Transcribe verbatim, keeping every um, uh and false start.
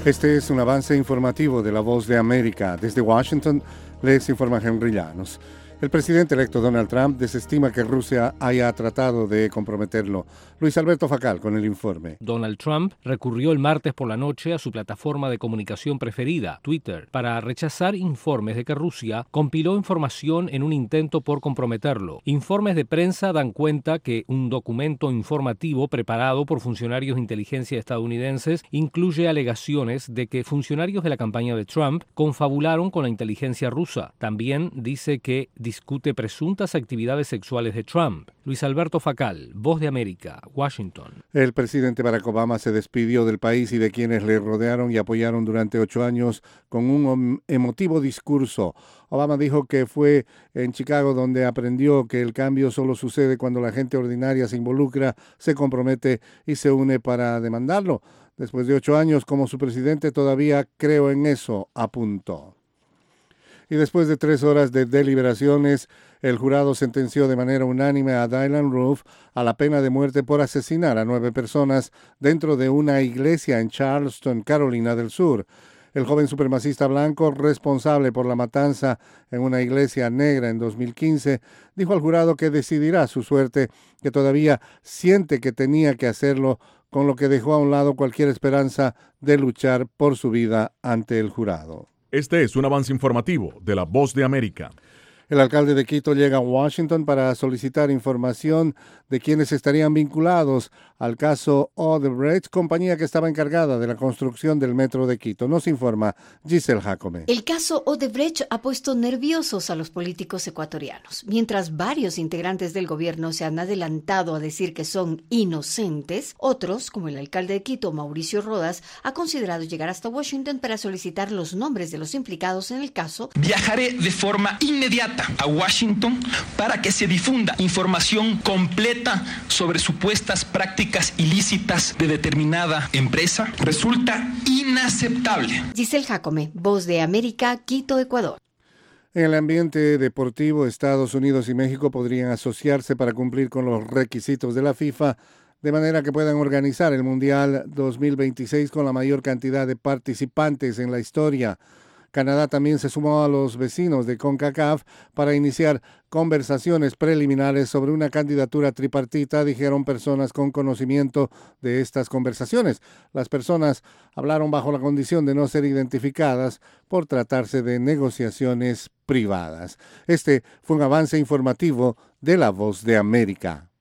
Este es un avance informativo de La Voz de América. Desde Washington les informa Henry Llanos. El presidente electo Donald Trump desestima que Rusia haya tratado de comprometerlo. Luis Alberto Facal con el informe. Donald Trump recurrió el martes por la noche a su plataforma de comunicación preferida, Twitter, para rechazar informes de que Rusia compiló información en un intento por comprometerlo. Informes de prensa dan cuenta que un documento informativo preparado por funcionarios de inteligencia estadounidenses incluye alegaciones de que funcionarios de la campaña de Trump confabularon con la inteligencia rusa. También dice que discute presuntas actividades sexuales de Trump. Luis Alberto Facal, Voz de América, Washington. El presidente Barack Obama se despidió del país y de quienes le rodearon y apoyaron durante ocho años con un emotivo discurso. Obama dijo que fue en Chicago donde aprendió que el cambio solo sucede cuando la gente ordinaria se involucra, se compromete y se une para demandarlo. Después de ocho años como su presidente, todavía creo en eso, apuntó. Y después de tres horas de deliberaciones, el jurado sentenció de manera unánime a Dylann Roof a la pena de muerte por asesinar a nueve personas dentro de una iglesia en Charleston, Carolina del Sur. El joven supremacista blanco, responsable por la matanza en una iglesia negra en dos mil quince, dijo al jurado que decidirá su suerte, que todavía siente que tenía que hacerlo, con lo que dejó a un lado cualquier esperanza de luchar por su vida ante el jurado. Este es un avance informativo de La Voz de América. El alcalde de Quito llega a Washington para solicitar información de quienes estarían vinculados al caso Odebrecht, compañía que estaba encargada de la construcción del metro de Quito. Nos informa Giselle Jacome. El caso Odebrecht ha puesto nerviosos a los políticos ecuatorianos. Mientras varios integrantes del gobierno se han adelantado a decir que son inocentes, otros, como el alcalde de Quito, Mauricio Rodas, ha considerado llegar hasta Washington para solicitar los nombres de los implicados en el caso. Viajaré de forma inmediata a Washington para que se difunda información completa sobre supuestas prácticas ilícitas de determinada empresa. Resulta inaceptable. Giselle Jacome, Voz de América, Quito, Ecuador. En el ambiente deportivo, Estados Unidos y México podrían asociarse para cumplir con los requisitos de la FIFA, de manera que puedan organizar el Mundial dos mil veintiséis con la mayor cantidad de participantes en la historia. Canadá también se sumó a los vecinos de CONCACAF para iniciar conversaciones preliminares sobre una candidatura tripartita, dijeron personas con conocimiento de estas conversaciones. Las personas hablaron bajo la condición de no ser identificadas por tratarse de negociaciones privadas. Este fue un avance informativo de La Voz de América.